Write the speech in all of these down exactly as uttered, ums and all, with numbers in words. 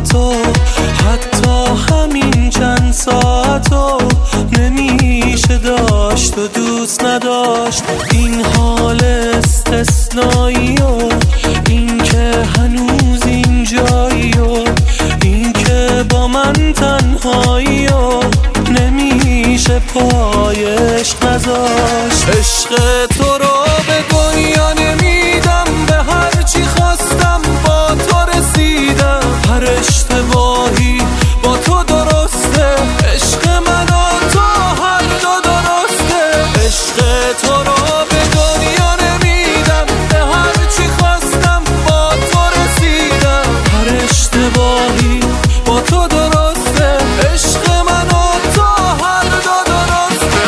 تو، حتی همین چند ساعتو نمیشه داشت و دوست نداشت. این حال استثنایی و این که هنوز اینجایی و این که با من تنهایی و نمیشه پای عشق نذاشت. عشق تو رو به دنیا نمیدم، به هر چی خواستم با تو رسیدم. هر اشتباهی با تو درسته، عشق من و تو هر دو درسته. عشق تو رو به دنیا نمیدم، به هر چی خواستم با تو رسیدم. هر اشتباهی با تو درسته، عشق من و تو هر دو درسته.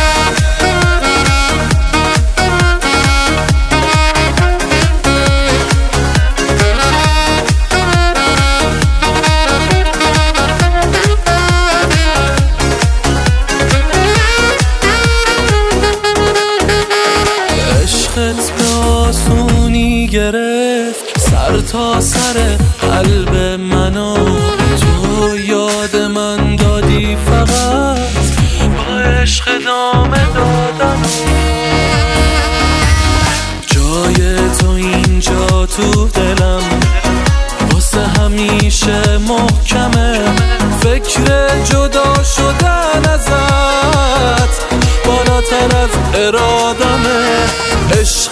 عشقت به آسونی گرفت سر تا سر قلب منو، تو یاد من دادی فقط با عشق ادامه دادن. جای تو اینجا تو دلم واسه همیشه محکمه. فکر جدا شدن ازت بالاتر از ارادمه. عشق